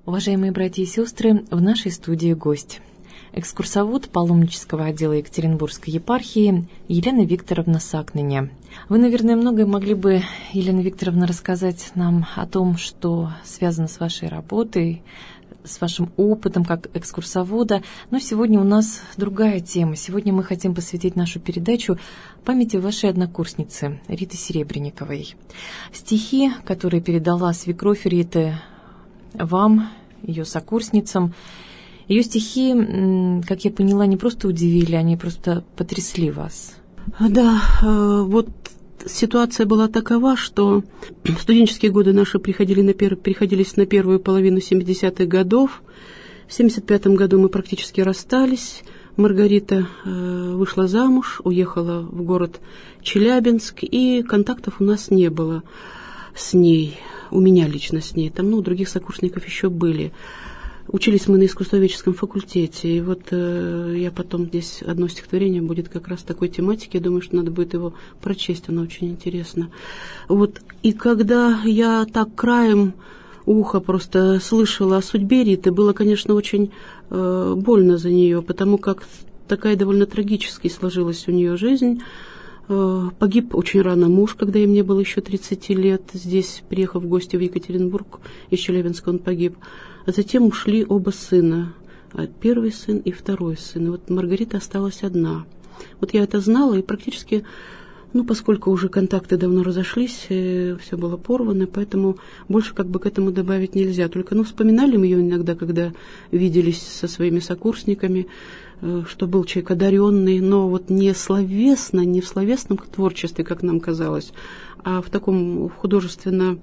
Уважаемые братья и сестры, в нашей студии гость. Экскурсовод паломнического отдела Екатеринбургской епархии Елена Викторовна Сакныня. Вы, наверное, многое могли бы, Елена Викторовна, рассказать нам о том, что связано с вашей работой, с вашим опытом как экскурсовода. Но сегодня у нас другая тема. Сегодня мы хотим посвятить нашу передачу памяти вашей однокурсницы Риты Серебренниковой. Стихи, которые передала свекровь Риты вам, ее сокурсницам, ее стихи, как я поняла, не просто удивили, они просто потрясли вас. Да, вот ситуация была такова, что студенческие годы наши приходились на первую половину 70-х годов. В 75-м году мы практически расстались. Маргарита вышла замуж, уехала в город Челябинск, и контактов у нас не было с ней, у меня лично с ней. Там, у других сокурсников еще были. Учились мы на искусствоведческом факультете, и вот я потом здесь одно стихотворение будет как раз такой тематики, я думаю, что надо будет его прочесть, оно очень интересно. Вот, и когда я так краем уха просто слышала о судьбе Риты, было, конечно, очень больно за нее, потому как такая довольно трагически сложилась у нее жизнь. Погиб очень рано муж, когда ей не было еще 30 лет. Здесь, приехав в гости в Екатеринбург, из Челябинска он погиб. А затем ушли оба сына, первый сын и второй сын. И вот Маргарита осталась одна. Вот я это знала, и практически, поскольку уже контакты давно разошлись, все было порвано, поэтому больше как бы к этому добавить нельзя. Только, вспоминали мы ее иногда, когда виделись со своими сокурсниками, что был человек одаренный, но вот не словесно, не в словесном творчестве, как нам казалось, а в таком художественном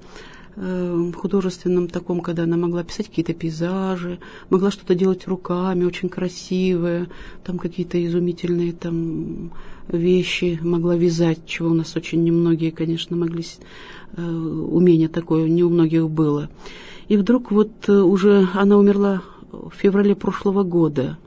таком, когда она могла писать какие-то пейзажи, могла что-то делать руками, очень красивое, там какие-то изумительные там вещи могла вязать, чего у нас очень немногие, конечно, могли, умение такое не у многих было. И вдруг вот уже она умерла в феврале прошлого года,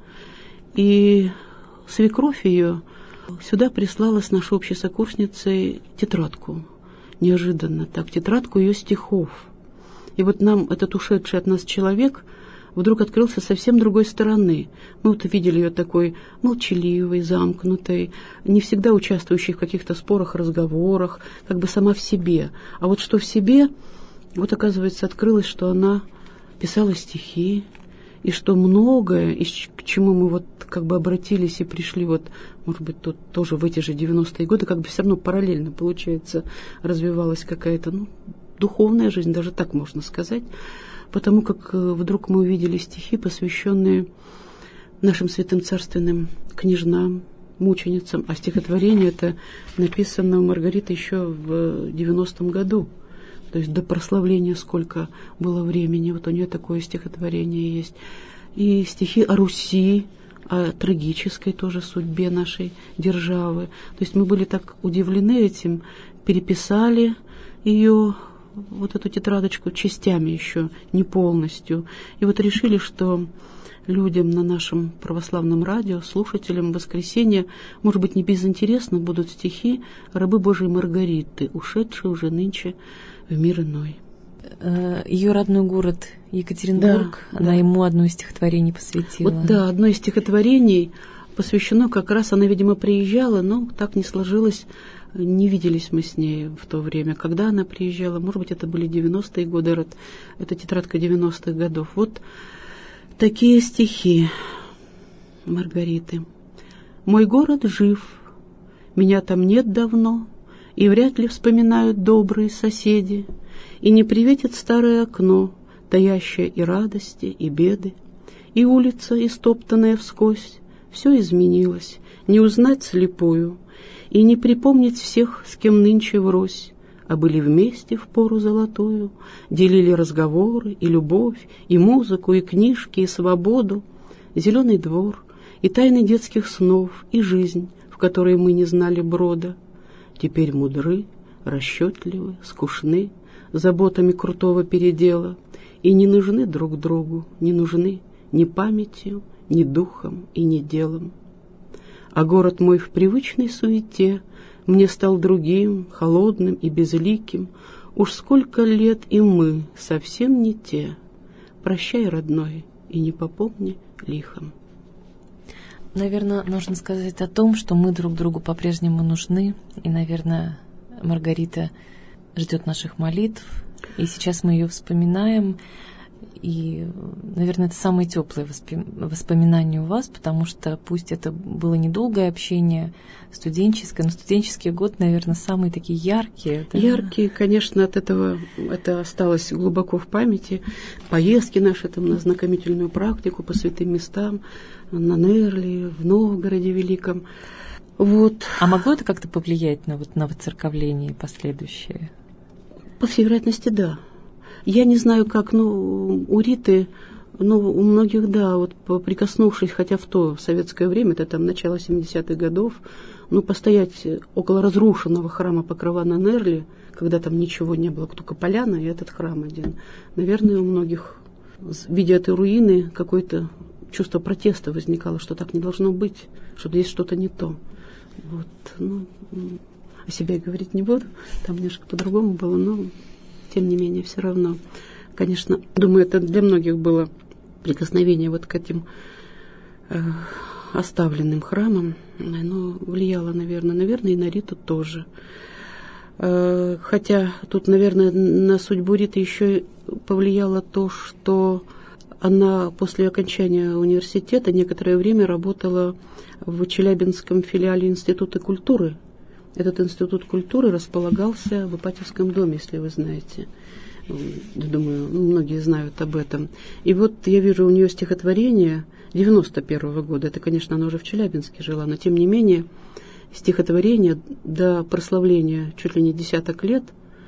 и свекровь ее сюда прислала с нашей общей сокурсницей тетрадку. Неожиданно так, тетрадку ее стихов. И вот нам этот ушедший от нас человек вдруг открылся совсем другой стороны. Мы вот видели ее такой молчаливой, замкнутой, не всегда участвующей в каких-то спорах, разговорах, как бы сама в себе. А вот что в себе, вот оказывается, открылось, что она писала стихи, и что многое, и к чему мы вот как бы обратились и пришли вот, может быть, тут тоже в эти же 90-е годы, как бы все равно параллельно, получается, развивалась какая-то, духовная жизнь, даже так можно сказать, потому как вдруг мы увидели стихи, посвященные нашим святым царственным княжнам, мученицам, а стихотворение это написано у Маргариты еще в 90-м году. То есть до прославления сколько было времени. Вот у нее такое стихотворение есть. И стихи о Руси, о трагической тоже судьбе нашей державы. То есть мы были так удивлены этим, переписали ее, вот эту тетрадочку, частями еще, не полностью. И вот решили, что людям на нашем православном радио, слушателям в воскресенье, может быть, не безинтересно будут стихи рабы Божией Маргариты, ушедшие уже нынче в мир иной. Ее родной город Екатеринбург, да, она ему одно из стихотворений посвятила. Вот да, одно из стихотворений посвящено как раз, она, видимо, приезжала, но так не сложилось, не виделись мы с ней в то время, когда она приезжала, может быть, это были 90-е годы, это тетрадка 90-х годов. Вот такие стихи Маргариты. «Мой город жив, меня там нет давно, и вряд ли вспоминают добрые соседи, и не приветит старое окно, таящее и радости, и беды, и улица, истоптанная вскось, все изменилось, не узнать слепую, и не припомнить всех, с кем нынче врозь, а были вместе в пору золотую, делили разговоры и любовь, и музыку, и книжки, и свободу, зеленый двор, и тайны детских снов, и жизнь, в которой мы не знали брода. Теперь мудры, расчетливы, скучны, заботами крутого передела, и не нужны друг другу, не нужны ни памятью, ни духом и ни делом. А город мой в привычной суете мне стал другим, холодным и безликим. Уж сколько лет и мы совсем не те. прощай, родной, и не попомни лихом. Наверное, нужно сказать о том, что мы друг другу по-прежнему нужны, и, наверное, Маргарита ждет наших молитв, и сейчас мы ее вспоминаем, и, наверное, это самые теплые воспоминания у вас, потому что пусть это было недолгое общение, студенческое, но студенческий год, наверное, самые такие яркие. Да? Яркие, конечно, от этого это осталось глубоко в памяти. Поездки наши там на ознакомительную практику по святым местам, на Нерли, в Новгороде Великом. Вот. А могло это как-то повлиять на воцерковление последующее? По всей вероятности, да. Я не знаю, как, у Риты, у многих, да, вот прикоснувшись, хотя в то советское время, это там начало 70-х годов, постоять около разрушенного храма Покрова на Нерли, когда там ничего не было, только поляна и этот храм один. Наверное, у многих, видя этой руины, какое-то чувство протеста возникало, что так не должно быть, что здесь что-то не то. Вот, о себе говорить не буду, там немножко по-другому было, но тем не менее все равно. Конечно, думаю, это для многих было прикосновение вот к этим оставленным храмам, оно влияло, наверное, и на Риту тоже. Хотя тут, наверное, на судьбу Риты еще повлияло то, что она после окончания университета некоторое время работала в Челябинском филиале Института культуры. Этот институт культуры располагался в Ипатьевском доме, если вы знаете. Думаю, многие знают об этом. И вот я вижу у нее стихотворение 91-го года. Это, конечно, она уже в Челябинске жила, но тем не менее стихотворение до прославления чуть ли не десяток лет,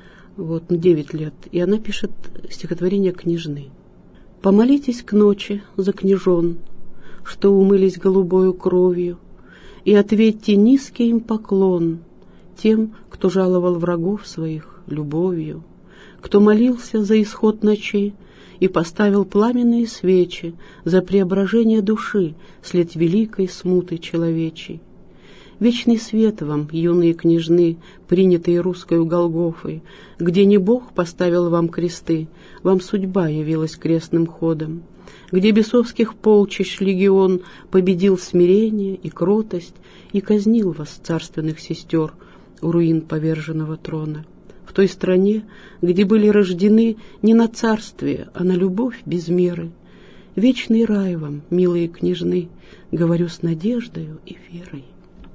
9 лет. И она пишет стихотворение «Княжны». «Помолитесь к ночи за княжон, что умылись голубою кровью, и ответьте низкий им поклон тем, кто жаловал врагов своих любовью, кто молился за исход ночи и поставил пламенные свечи за преображение души след великой смуты человечей. Вечный свет вам, юные княжны, принятые русскою Голгофой, где не Бог поставил вам кресты, вам судьба явилась крестным ходом, где бесовских полчищ легион победил смирение и кротость и казнил вас, царственных сестер, у руин поверженного трона. В той стране, где были рождены не на царствие, а на любовь без меры. Вечный рай вам, милые княжны, говорю с надеждою и верой».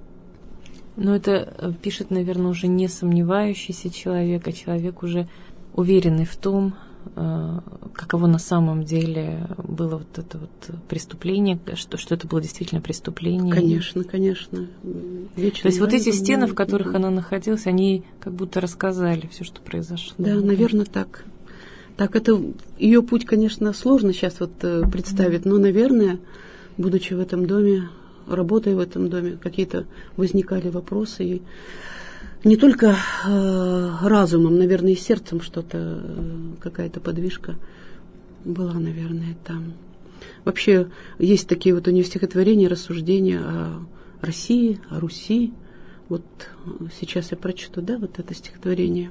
Но это пишет, наверное, уже не сомневающийся человек, а человек уже уверенный в том, каково на самом деле было вот это вот преступление, что это было действительно преступление. Конечно, конечно. То есть вот эти стены, в которых она находилась, они как будто рассказали все, что произошло. Да, наверное, так. Так, это ее путь, конечно, сложно сейчас представить, но, наверное, будучи в этом доме, работая в этом доме, какие-то возникали вопросы, и не только разумом, наверное, и сердцем что-то, какая-то подвижка была, наверное, там. Вообще, есть такие у нее стихотворения, рассуждения о России, о Руси. Вот сейчас я прочту, это стихотворение.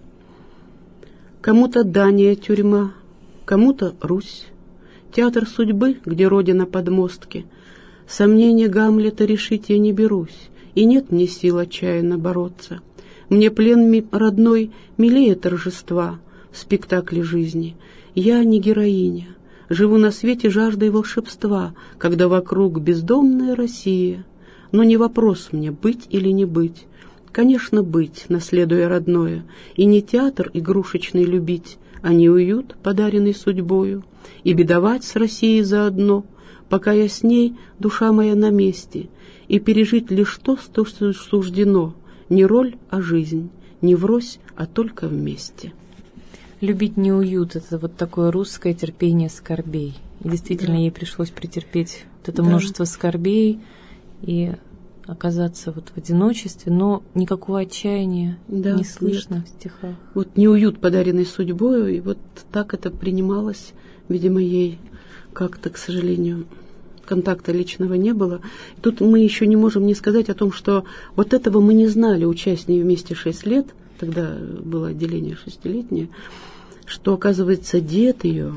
«Кому-то Дания тюрьма, кому-то Русь, театр судьбы, где родина подмостки. Сомнения Гамлета решить я не берусь, и нет мне сил отчаянно бороться. Мне плен родной милее торжества в спектакле жизни. Я не героиня, живу на свете жаждой волшебства, когда вокруг бездомная Россия. Но не вопрос мне, быть или не быть. Конечно, быть, наследуя родное, и не театр игрушечный любить, а не уют, подаренный судьбою, и бедовать с Россией заодно, пока я с ней, душа моя на месте, и пережить лишь то, что суждено, не роль, а жизнь, не врозь, а только вместе». Любить не уют, это вот такое русское терпение скорбей. И действительно, ей пришлось претерпеть вот это множество скорбей и оказаться в одиночестве, но никакого отчаяния не слышно в стихах. Не уют, подаренный судьбою, и так это принималось, видимо, ей как-то, к сожалению, контакта личного не было. Тут мы еще не можем не сказать о том, что этого мы не знали, учась с ней вместе 6 лет, тогда было отделение 6-летнее, что, оказывается, дед ее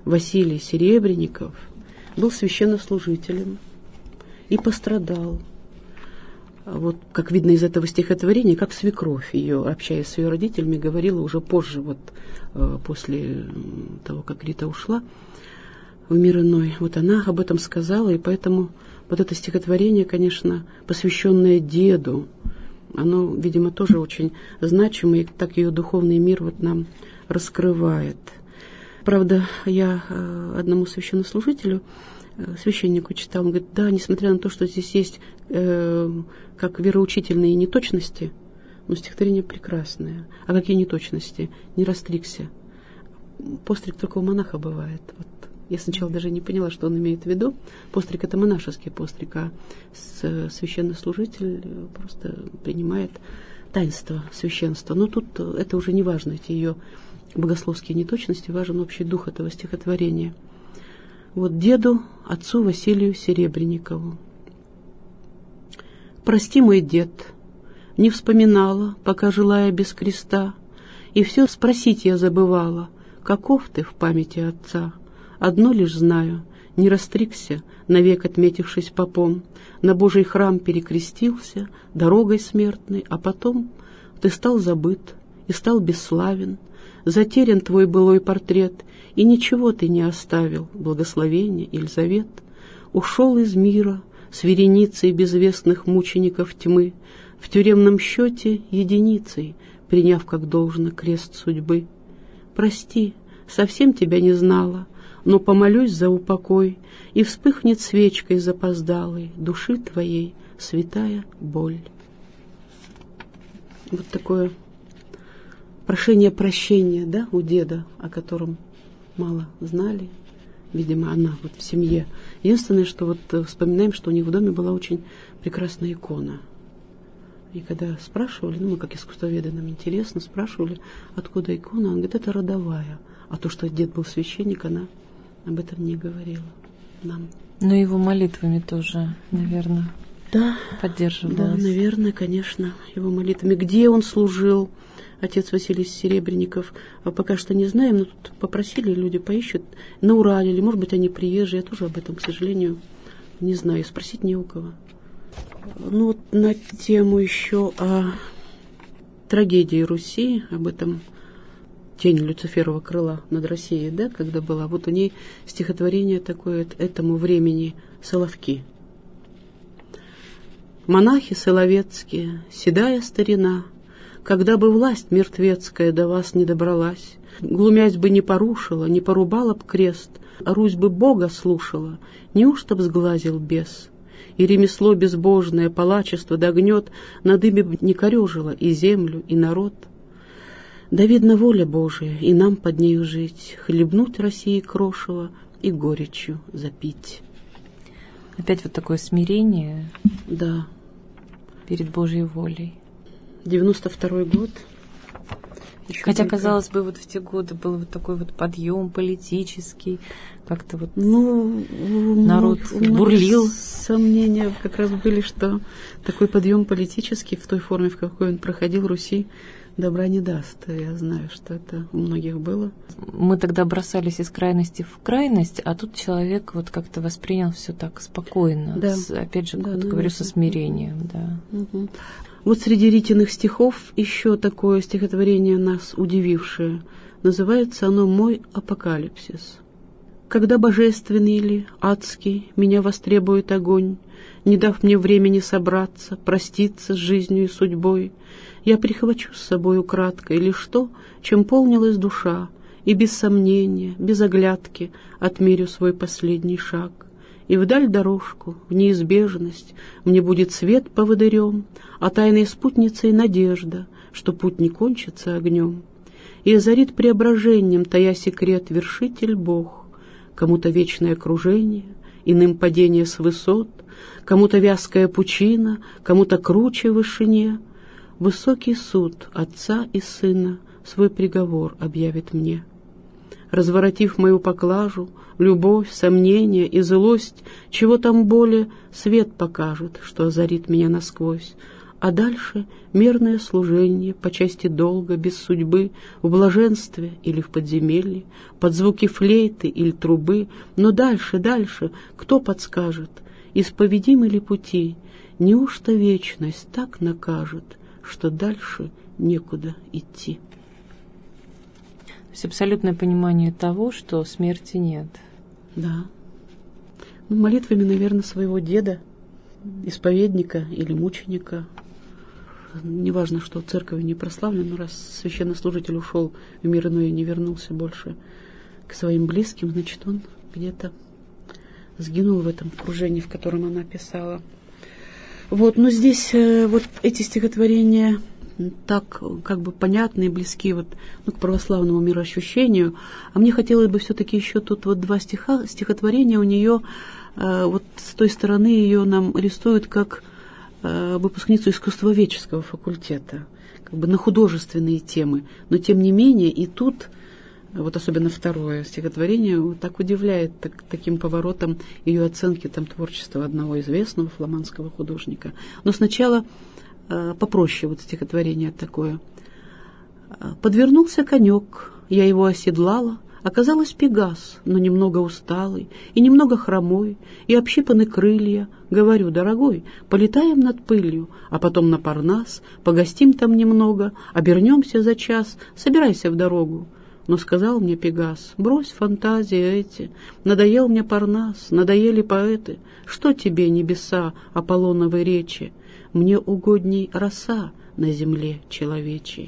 Василий Серебренников был священнослужителем и пострадал. Вот, как видно из этого стихотворения, как свекровь ее, общаясь с ее родителями, говорила уже позже, вот после того, как Рита ушла в мир иной. Вот она об этом сказала, и поэтому вот это стихотворение, конечно, посвященное деду, оно, видимо, тоже очень значимо, и так ее духовный мир вот нам раскрывает. Правда, я одному священнослужителю, священнику читал, он говорит, да, несмотря на то, что здесь есть как вероучительные неточности, но стихотворение прекрасное. А какие неточности? Не растригся. Постриг только у монаха бывает. Вот. Я сначала даже не поняла, что он имеет в виду. Постриг — это монашеский постриг, а священнослужитель просто принимает таинство священства. Но тут это уже не важно, эти ее богословские неточности, важен общий дух этого стихотворения. Вот деду, отцу Василию Серебренникову. Прости, мой дед, не вспоминала, пока жила я без креста, и все спросить я забывала, каков ты в памяти отца. Одно лишь знаю, не растригся, навек отметившись попом, на Божий храм перекрестился, дорогой смертной, а потом ты стал забыт и стал бесславен, затерян твой былой портрет, и ничего ты не оставил, благословение или завет. Ушел из мира с вереницей безвестных мучеников тьмы, в тюремном счете единицей, приняв как должно крест судьбы. Прости, совсем тебя не знала, но помолюсь за упокой, и вспыхнет свечкой запоздалой души твоей святая боль. Вот такое прошение прощения, да, у деда, о котором мало знали. Видимо, она вот в семье. Единственное, что вот вспоминаем, что у них в доме была очень прекрасная икона. И когда спрашивали, мы как искусствоведы, нам интересно, спрашивали, откуда икона, он говорит, это родовая. А то, что дед был священник, она об этом не говорила нам. Но его молитвами тоже, наверное, поддерживалась. Да, наверное, конечно, его молитвами. Где он служил, отец Василий Серебренников, пока что не знаем, но тут попросили, люди поищут, на Урале, или, может быть, они приезжие, я тоже об этом, к сожалению, не знаю, спросить не у кого. Ну, вот на тему еще о трагедии Руси, об этом тень Люциферова крыла над Россией, да, когда была, вот у ней стихотворение такое этому времени «Соловки». Монахи соловецкие, седая старина, когда бы власть мертвецкая до вас не добралась, глумясь бы не порушила, не порубала б крест, а Русь бы Бога слушала, неужто б сглазил бес? И ремесло безбожное, палачество да гнет над ими б не корёжило и землю, и народ. Да видно воля Божия, и нам под нею жить, хлебнуть России крошево и горечью запить. Опять вот такое смирение, да, перед Божьей волей. 92-й год. Хотя, казалось бы, вот в те годы был вот такой вот подъем политический, как-то вот народ бурлил. Сомнения как раз были, что такой подъем политический в той форме, в какой он проходил, Руси добра не даст. Я знаю, что это у многих было. Мы тогда бросались из крайности в крайность, а тут человек вот как-то воспринял все так спокойно, да. Опять же, да, вот говорю, со смирением. Да. Угу. Вот среди Ритиных стихов еще такое стихотворение нас удивившее. Называется оно «Мой апокалипсис». Когда божественный или адский меня востребует огонь, не дав мне времени собраться, проститься с жизнью и судьбой, я прихвачу с собой украдкой лишь то, чем полнилась душа, и без сомнения, без оглядки отмерю свой последний шаг. И вдаль дорожку, в неизбежность, мне будет свет поводырем, а тайной спутницей надежда, что путь не кончится огнем. И озарит преображением, тая секрет, вершитель Бог, кому-то вечное кружение, иным падение с высот, кому-то вязкая пучина, кому-то круче в вышине. Высокий суд Отца и Сына свой приговор объявит мне. Разворотив мою поклажу, любовь, сомнение и злость, чего там более, свет покажет, что озарит меня насквозь. А дальше мерное служение по части долга, без судьбы, в блаженстве или в подземелье, под звуки флейты или трубы. Но дальше, дальше, кто подскажет, исповедимы ли пути? Неужто вечность так накажет, что дальше некуда идти? То есть абсолютное понимание того, что смерти нет. Да. Ну, молитвами, наверное, своего деда, исповедника или мученика. Неважно, что церковь не прославлена, но раз священнослужитель ушел в мир иной и не вернулся больше к своим близким, значит, он где-то сгинул в этом окружении, в котором она писала. Вот, но здесь вот эти стихотворения так как бы понятные, близки вот, ну, к православному мироощущению. А мне хотелось бы все-таки еще тут вот два стихотворения у нее, вот с той стороны ее нам рисуют как выпускницу искусствоведческого факультета, как бы на художественные темы. Но тем не менее и тут, вот особенно второе стихотворение, вот так удивляет таким поворотом ее оценки там творчества одного известного фламандского художника. Но сначала попроще вот стихотворение такое. «Подвернулся конек, я его оседлала, оказалось Пегас, но немного усталый и немного хромой, и общипаны крылья. Говорю, дорогой, полетаем над пылью, а потом на Парнас, погостим там немного, обернемся за час, собирайся в дорогу». Но сказал мне Пегас: брось фантазии эти, надоел мне Парнас, надоели поэты. Что тебе, небеса, Аполлоновой речи? Мне угодней роса на земле человечей.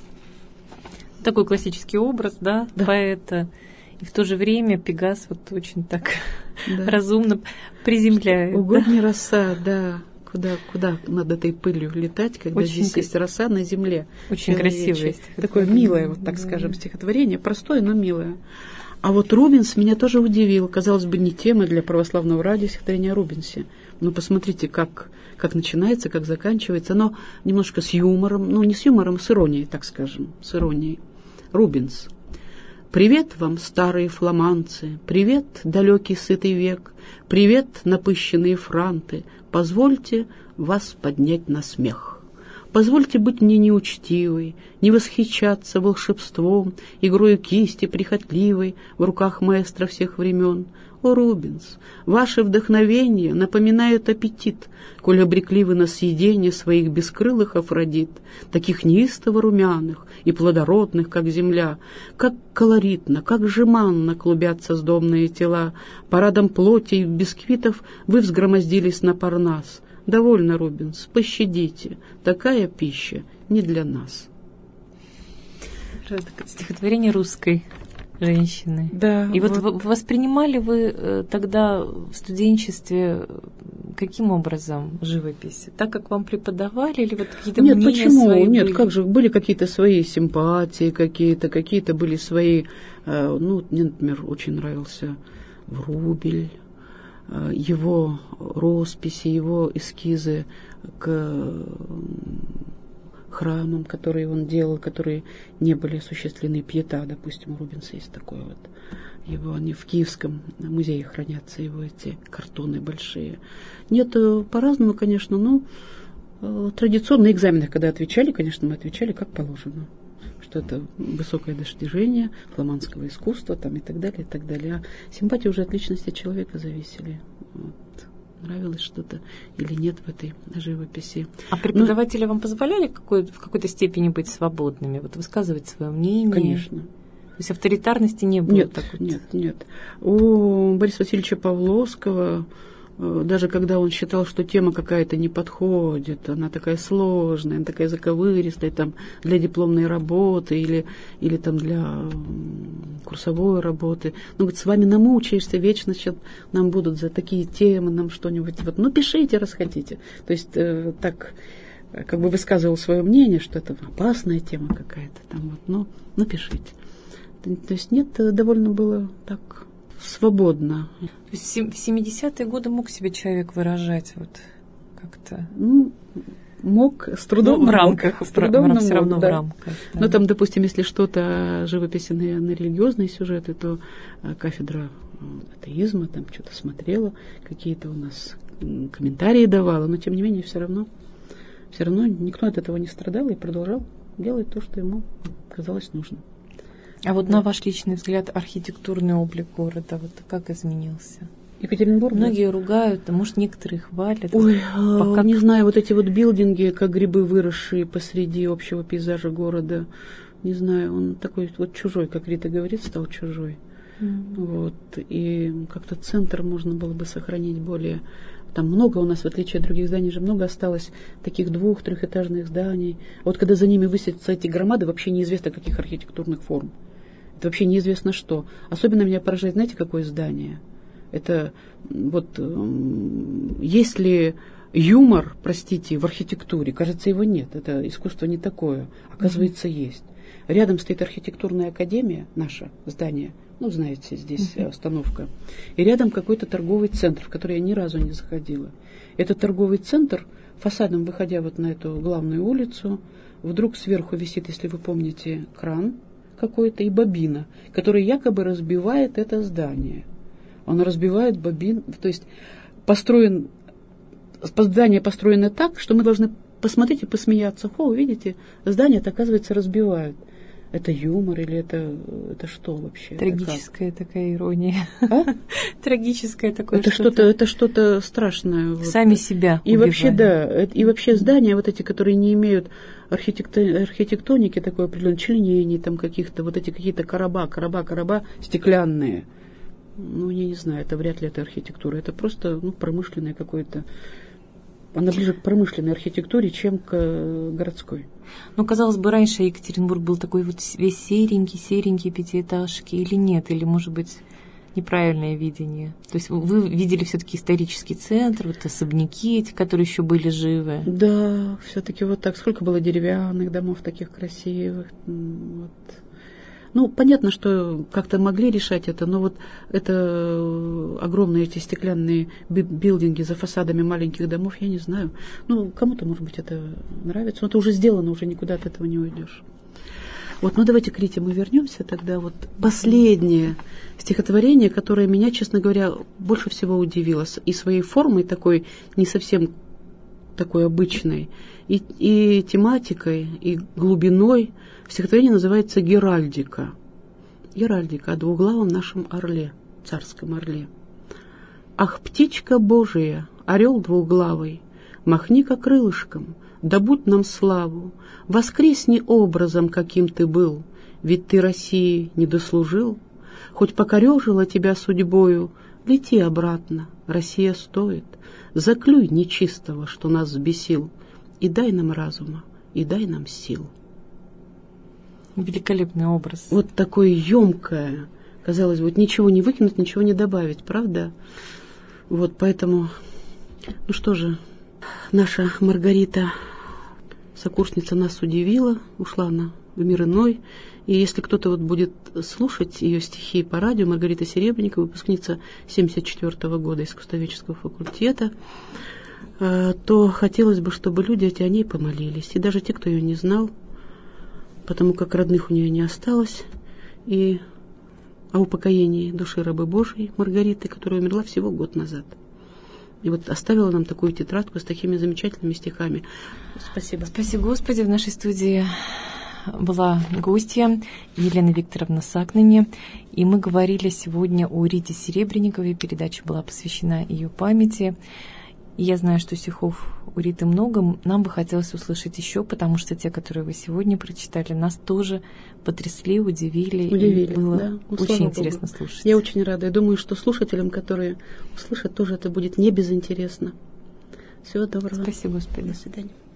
Такой классический образ, да, поэта. И в то же время Пегас вот очень так разумно приземляет. Угодней роса, да. Куда над этой пылью летать, когда очень здесь есть роса на земле. Очень красивое. Такое милое, вот так скажем, стихотворение. Простое, но милое. А вот Рубенс меня тоже удивил. Казалось бы, не тема для православного радио стихотворение о Рубенсе. Но посмотрите, как начинается, как заканчивается. Оно немножко с юмором, ну не с юмором, с иронией, так скажем, с иронией. Рубенс. Привет вам, старые фламандцы, привет, далекий сытый век, привет, напыщенные франты, позвольте вас поднять на смех. Позвольте быть мне неучтивой, не восхищаться волшебством, игрою кисти прихотливой в руках маэстро всех времен. О, Рубенс, ваше вдохновение напоминает аппетит, коль обрекли вы на съедение своих бескрылых Афродит, таких неистово румяных и плодородных, как земля, как колоритно, как жеманно клубятся сдобные тела, парадом плоти и бисквитов вы взгромоздились на Парнас. Довольно, Рубенс, пощадите, такая пища не для нас. Стихотворение русской женщины. Да. И вот воспринимали вы тогда в студенчестве каким образом живопись? Так, как вам преподавали, или вот какие-то мнения почему? Свои Нет, были? Как же, были какие-то свои симпатии, какие-то были свои, ну, мне, например, очень нравился Врубель, его росписи, его эскизы к храмам, которые он делал, которые не были осуществлены. Пьета, допустим, у Рубенса есть такое вот. Его, они в Киевском музее хранятся, его эти картоны большие. Нет, по-разному, конечно, но традиционно на экзаменах, когда отвечали, конечно, мы отвечали как положено. Что это высокое достижение фламандского искусства там, и так далее, и так далее. А симпатии уже от личности человека зависели. Вот. Нравилось что-то или нет в этой живописи. А преподаватели вам позволяли в какой-то степени быть свободными, вот высказывать свое мнение? Конечно. То есть авторитарности не было? Нет. У Бориса Васильевича Павловского, даже когда он считал, что тема какая-то не подходит, она такая сложная, она такая заковыристая, там, для дипломной работы или там для курсовой работы. Ну, вот с вами намучаешься, вечно сейчас нам будут за такие темы, нам что-нибудь, вот, ну, пишите, раз хотите. То есть так, как бы высказывал свое мнение, что это опасная тема какая-то, там, вот, ну, пишите. То есть нет, довольно было так свободно. То есть в 70-е годы мог себе человек выражать вот как-то? Ну, мог, с трудом. Ну, в рамках, с трудом, но все равно да. в рамках. Да. Ну, там, допустим, если что-то живописи на религиозные сюжеты, то кафедра атеизма там что-то смотрела, какие-то у нас комментарии давала, но тем не менее все равно все равно никто от этого не страдал и продолжал делать то, что ему казалось нужным. А вот на ваш личный взгляд архитектурный облик города вот как изменился? Екатеринбург? Многие ругают, а может, некоторые хвалят. Ой, не знаю, вот эти вот билдинги, как грибы, выросшие посреди общего пейзажа города. Не знаю, он такой вот чужой, как Рита говорит, стал чужой. Вот. И как-то центр можно было бы сохранить более... Там много у нас, в отличие от других зданий, же много осталось таких 2-3-этажных зданий. Вот когда за ними высятся эти громады, вообще неизвестно каких архитектурных форм. Это вообще неизвестно что. Особенно меня поражает, знаете, какое здание? Это вот если юмор, простите, в архитектуре, кажется, его нет. Это искусство не такое. Оказывается, есть. Рядом стоит архитектурная академия, наше здание. Ну, знаете, здесь остановка. И рядом какой-то торговый центр, в который я ни разу не заходила. Этот торговый центр, фасадом выходя вот на эту главную улицу, вдруг сверху висит, если вы помните, кран какой-то и бобина, который якобы разбивает это здание. Он разбивает бобин, то есть здание построено так, что мы должны посмотреть и посмеяться. Видите, здание-то, оказывается, разбивают. Это юмор или это что вообще? Трагическая такая ирония. А? Трагическое такое это что-то страшное. Сами себя и убиваем. вообще, да, и вообще здания вот эти, которые не имеют архитектоники такой определенной, членений там каких-то, вот эти какие-то короба стеклянные. Ну, я не знаю, это вряд ли это архитектура. Это просто промышленное какое-то. Она ближе к промышленной архитектуре, чем к городской. Ну, казалось бы, раньше Екатеринбург был такой вот весь серенький пятиэтажки, или нет? Или, может быть, неправильное видение? То есть вы видели все-таки исторический центр, вот особняки эти, которые еще были живы? Да, все-таки вот так. Сколько было деревянных домов таких красивых. Вот. Ну, понятно, что как-то могли решать это, но вот это огромные эти стеклянные билдинги за фасадами маленьких домов, я не знаю. Ну, кому-то, может быть, это нравится, но это уже сделано, уже никуда от этого не уйдешь. Вот, ну давайте к Рите мы вернемся тогда. Вот последнее стихотворение, которое меня, честно говоря, больше всего удивило. И своей формой такой, не совсем такой обычной, и тематикой, и глубиной. Стихотворение называется «Геральдика». Геральдика о двуглавом нашем орле, царском орле. «Ах, птичка Божия, орел двуглавый, махни-ка крылышком, добудь нам славу, воскресни образом, каким ты был, ведь ты России не дослужил, хоть покорежила тебя судьбою, лети обратно, Россия стоит, заклюй нечистого, что нас взбесил, и дай нам разума, и дай нам сил». Великолепный образ. Вот такое емкое, казалось бы, вот ничего не выкинуть, ничего не добавить, правда? Вот поэтому, ну что же, наша Маргарита, сокурсница, нас удивила, ушла она в мир иной. И если кто-то вот будет слушать ее стихи по радио, Маргарита Серебренникова, выпускница 1974 года искусствоведческого факультета, то хотелось бы, чтобы люди эти о ней помолились. И даже те, кто ее не знал, потому как родных у нее не осталось, и о упокоении души рабы Божией Маргариты, которая умерла всего год назад. И вот оставила нам такую тетрадку с такими замечательными стихами. Спасибо. Спасибо, Господи. В нашей студии была гостья Елена Викторовна Сакныне, и мы говорили сегодня о Рите Серебренниковой. Передача была посвящена ее памяти. И я знаю, что стихов у Риты много. Нам бы хотелось услышать еще, потому что те, которые вы сегодня прочитали, нас тоже потрясли, удивили. И было да. очень интересно слушать. Я очень рада. Я думаю, что слушателям, которые услышат, тоже это будет не безинтересно. Всего доброго. Спасибо, Господи. До свидания.